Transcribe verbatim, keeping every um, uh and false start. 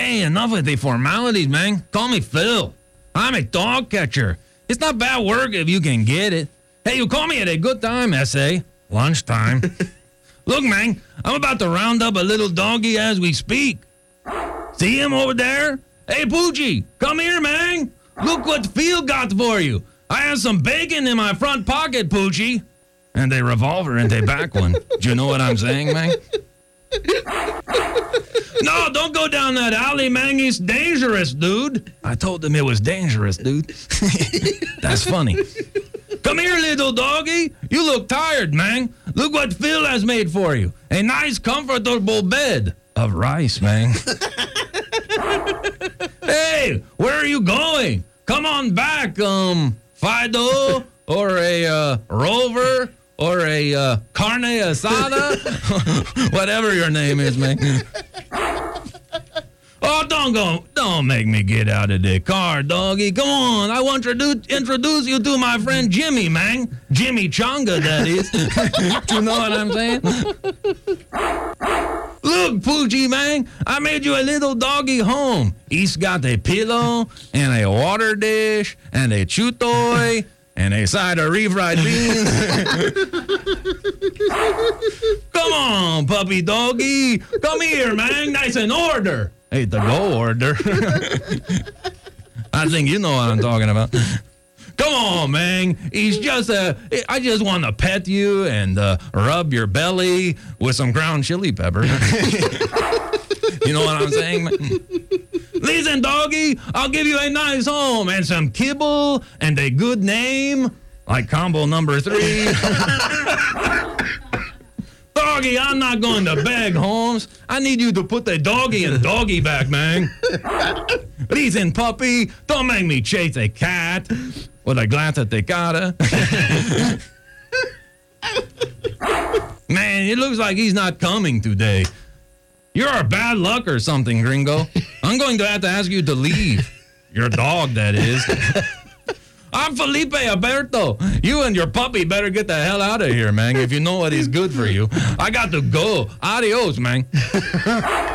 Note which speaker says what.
Speaker 1: Hey, enough with the formalities, man. Call me Phil. I'm a dog catcher. It's not bad work if you can get it. Hey, you call me at a good time, S A. Lunchtime. Look, man, I'm about to round up a little doggy as we speak. See him over there? Hey, Poochie, come here, man. Look what Phil got for you. I have some bacon in my front pocket, Poochie. And a revolver in the back one. Do you know what I'm saying, man? No, don't go down that alley, man. It's dangerous, dude. I told him it was dangerous, dude. That's funny. Come here, little doggy. You look tired, man. Look what Phil has made for you. A nice, comfortable bed of rice, man. Hey, where are you going? Come on back, um, Fido, or a uh, Rover, or a uh, carne asada, whatever your name is, man. Oh, don't go, don't make me get out of the car, doggy. Come on, I want to do, introduce you to my friend Jimmy, man. Jimmy Chonga, that is. You know what I'm saying? Look, Poochie, man, I made you a little doggy home. He's got a pillow and a water dish and a chew toy and a side of refried beans. Come on, puppy doggy. Come here, man. Nice and order. Hey, the go order. I think you know what I'm talking about. Come on, man. He's just a. I just want to pet you and uh, rub your belly with some ground chili pepper. You know what I'm saying, man? Listen, doggy, I'll give you a nice home and some kibble and a good name, like combo number three. Doggy, I'm not going to beg, Holmes. I need you to put the doggy in doggy back, man. Listen, puppy, don't make me chase a cat with a glance at the cara. Man, it looks like he's not coming today. You're a bad luck or something, gringo. I'm going to have to ask you to leave. Your dog, that is. I'm Felipe Alberto. You and your puppy better get the hell out of here, man, if you know what is good for you. I got to go. Adios, man.